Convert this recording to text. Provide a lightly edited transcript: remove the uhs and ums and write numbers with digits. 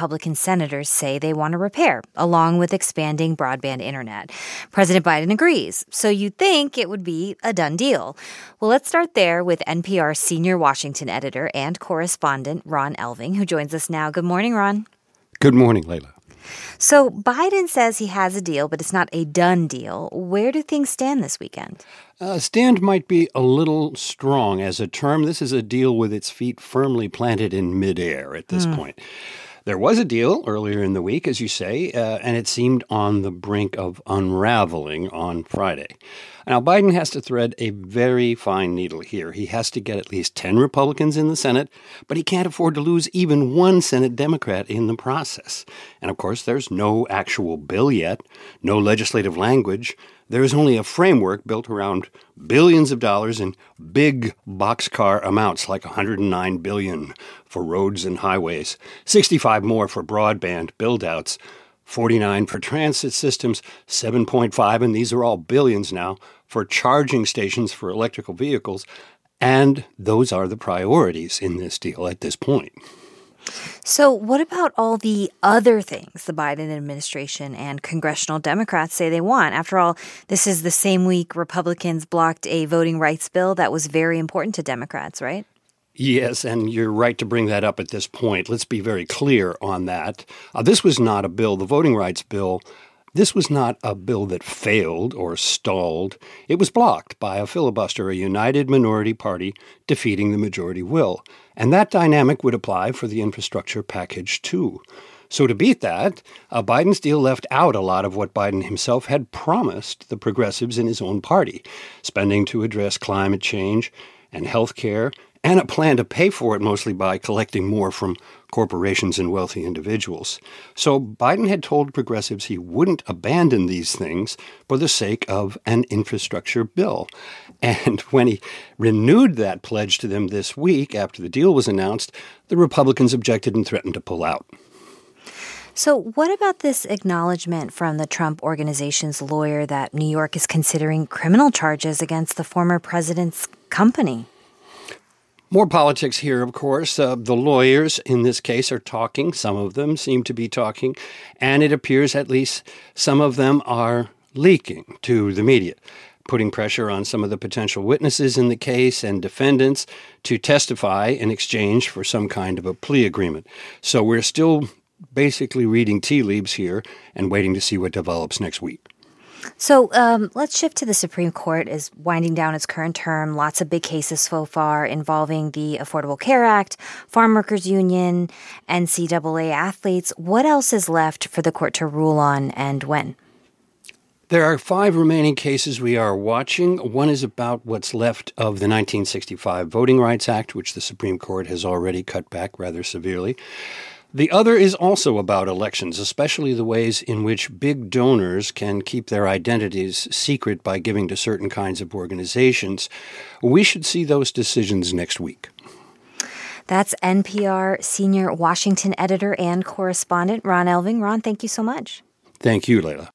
Republican senators say they want to repair, along with expanding broadband internet. President Biden agrees, so you'd think it would be a done deal. Well, let's start there with NPR senior Washington editor and correspondent Ron Elving, who joins us now. Good morning, Ron. Good morning, Layla. So Biden says he has a deal, but it's not a done deal. Where do things stand this weekend? Stand might be a little strong as a term. This is a deal with its feet firmly planted in midair at this point. There was a deal earlier in the week, as you say, and it seemed on the brink of unraveling on Friday. Now, Biden has to thread a very fine needle here. He has to get at least 10 Republicans in the Senate, but he can't afford to lose even one Senate Democrat in the process. And of course, there's no actual bill yet, no legislative language. There is only a framework built around billions of dollars in big boxcar amounts, like $109 billion for roads and highways, $65 more for broadband build-outs, $49 for transit systems, $7.5, and these are all billions now, for charging stations for electrical vehicles. And those are the priorities in this deal at this point. So what about all the other things the Biden administration and congressional Democrats say they want? After all, this is the same week Republicans blocked a voting rights bill that was very important to Democrats, right? Yes, and you're right to bring that up at this point. Let's be very clear on that. This was not a bill, the voting rights bill. This was not a bill that failed or stalled. It was blocked by a filibuster, a united minority party defeating the majority will. And that dynamic would apply for the infrastructure package, too. So to beat that, Biden's deal left out a lot of what Biden himself had promised the progressives in his own party, spending to address climate change and health care, and a plan to pay for it mostly by collecting more from corporations and wealthy individuals. So Biden had told progressives he wouldn't abandon these things for the sake of an infrastructure bill. And when he renewed that pledge to them this week after the deal was announced, the Republicans objected and threatened to pull out. So what about this acknowledgement from the Trump Organization's lawyer that New York is considering criminal charges against the former president's company? More politics here, of course. The lawyers in this case are talking. Some of them seem to be talking. And it appears at least some of them are leaking to the media, putting pressure on some of the potential witnesses in the case and defendants to testify in exchange for some kind of a plea agreement. So we're still basically reading tea leaves here and waiting to see what develops next week. So let's shift to the Supreme Court is winding down its current term. Lots of big cases so far involving the Affordable Care Act, Farm Workers Union, NCAA athletes. What else is left for the court to rule on and when? There are 5 remaining cases we are watching. One is about what's left of the 1965 Voting Rights Act, which the Supreme Court has already cut back rather severely. The other is also about elections, especially the ways in which big donors can keep their identities secret by giving to certain kinds of organizations. We should see those decisions next week. That's NPR senior Washington editor and correspondent Ron Elving. Ron, thank you so much. Thank you, Layla.